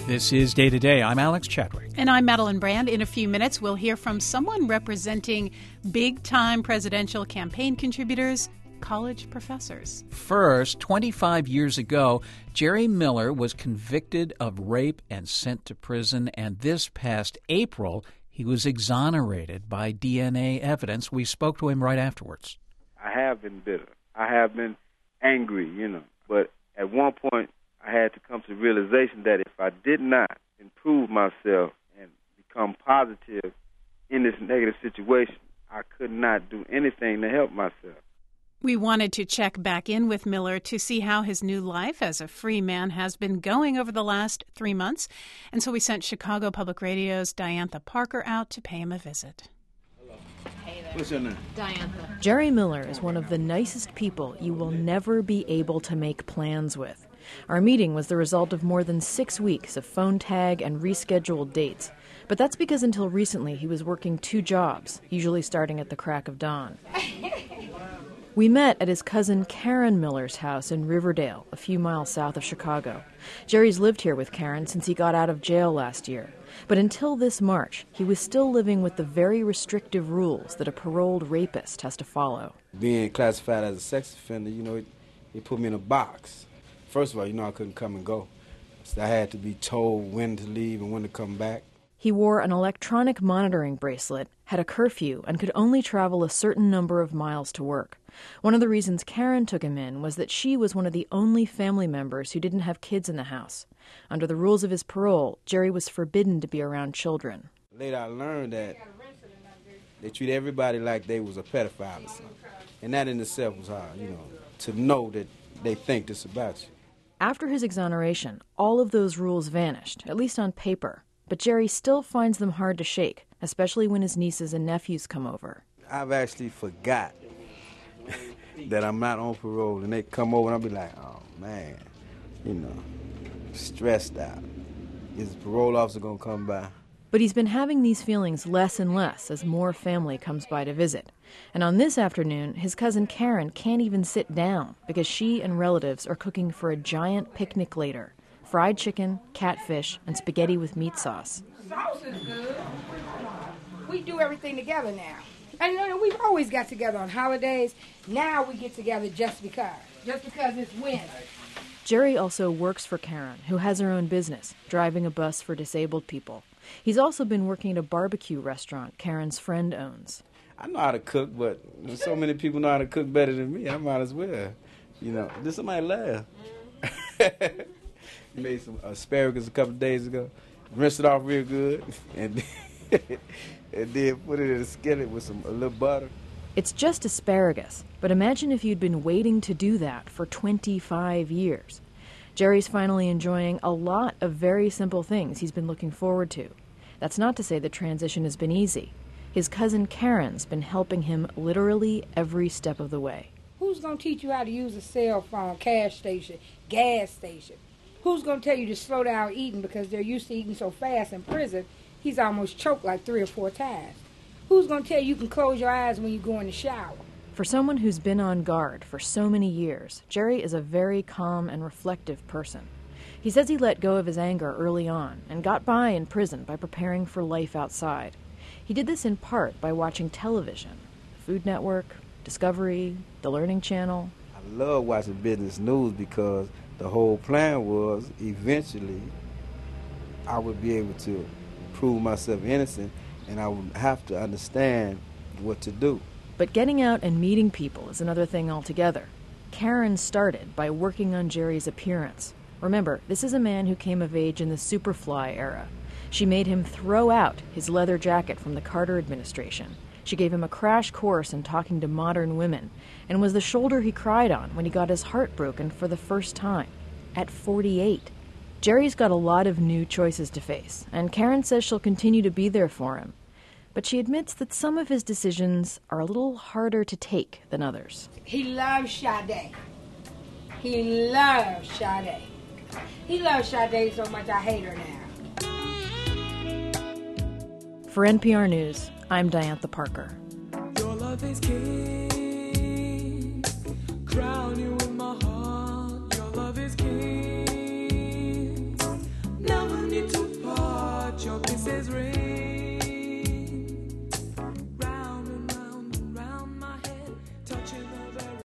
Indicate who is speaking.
Speaker 1: This is Day to Day. I'm Alex Chadwick.
Speaker 2: And I'm Madeline Brand. In a few minutes, we'll hear from someone representing big-time presidential campaign contributors, college professors.
Speaker 1: First, 25 years ago, Jerry Miller was convicted of rape and sent to prison, and this past April, he was exonerated by DNA evidence. We spoke to him right afterwards.
Speaker 3: I have been bitter. I have been angry, but at one point, I had to come to the realization that if I did not improve myself and become positive in this negative situation, I could not do anything to help myself.
Speaker 2: We wanted to check back in with Miller to see how his new life as a free man has been going over the last 3 months, and so we sent Chicago Public Radio's Diantha Parker out to pay him a visit.
Speaker 3: Hello. Hey there. What's your name?
Speaker 4: Diantha. Jerry Miller is one of the nicest people you will never be able to make plans with. Our meeting was the result of more than 6 weeks of phone tag and rescheduled dates. But that's because until recently he was working 2 jobs, usually starting at the crack of dawn. We met at his cousin Karen Miller's house in Riverdale, a few miles south of Chicago. Jerry's lived here with Karen since he got out of jail last year. But until this March, he was still living with the very restrictive rules that a paroled rapist has to follow.
Speaker 5: Being classified as a sex offender, it put me in a box. First of all, I couldn't come and go. So I had to be told when to leave and when to come back.
Speaker 4: He wore an electronic monitoring bracelet, had a curfew, and could only travel a certain number of miles to work. One of the reasons Karen took him in was that she was one of the only family members who didn't have kids in the house. Under the rules of his parole, Jerry was forbidden to be around children.
Speaker 5: Later I learned that they treat everybody like they was a pedophile or something. And that in itself was hard, to know that they think this about you.
Speaker 4: After his exoneration, all of those rules vanished, at least on paper. But Jerry still finds them hard to shake, especially when his nieces and nephews come over.
Speaker 5: I've actually forgot that I'm not on parole, and they come over and I'll be like, oh man, stressed out. Is the parole officer gonna come by?
Speaker 4: But he's been having these feelings less and less as more family comes by to visit. And on this afternoon, his cousin Karen can't even sit down because she and relatives are cooking for a giant picnic later. Fried chicken, catfish, and spaghetti with meat sauce.
Speaker 6: Sauce is good. We do everything together now. And we've always got together on holidays. Now we get together just because it's Wednesday.
Speaker 4: Jerry also works for Karen, who has her own business, driving a bus for disabled people. He's also been working at a barbecue restaurant Karen's friend owns.
Speaker 5: I know how to cook, but so many people know how to cook better than me. I might as well. Just somebody laugh. Made some asparagus a couple of days ago, rinsed it off real good, and then put it in a skillet with a little butter.
Speaker 4: It's just asparagus, but imagine if you'd been waiting to do that for 25 years. Jerry's finally enjoying a lot of very simple things he's been looking forward to. That's not to say the transition has been easy. His cousin Karen's been helping him literally every step of the way.
Speaker 6: Who's going to teach you how to use a cell phone, cash station, gas station? Who's going to tell you to slow down eating because they're used to eating so fast in prison, he's almost choked like 3 or 4 times? Who's going to tell you can close your eyes when you go in the shower?
Speaker 4: For someone who's been on guard for so many years, Jerry is a very calm and reflective person. He says he let go of his anger early on and got by in prison by preparing for life outside. He did this in part by watching television, Food Network, Discovery, The Learning Channel.
Speaker 5: I love watching business news because the whole plan was eventually I would be able to prove myself innocent and I would have to understand what to do.
Speaker 4: But getting out and meeting people is another thing altogether. Karen started by working on Jerry's appearance. Remember, this is a man who came of age in the Superfly era. She made him throw out his leather jacket from the Carter administration. She gave him a crash course in talking to modern women, and was the shoulder he cried on when he got his heart broken for the first time, at 48. Jerry's got a lot of new choices to face, and Karen says she'll continue to be there for him. But she admits that some of his decisions are a little harder to take than others.
Speaker 6: He loves Sade. He loves Sade. He loves Sade so much I hate her now.
Speaker 4: For NPR News, I'm Diantha Parker.
Speaker 7: Your love is king. Crown you in my heart. Your love is king. Never need voices ring.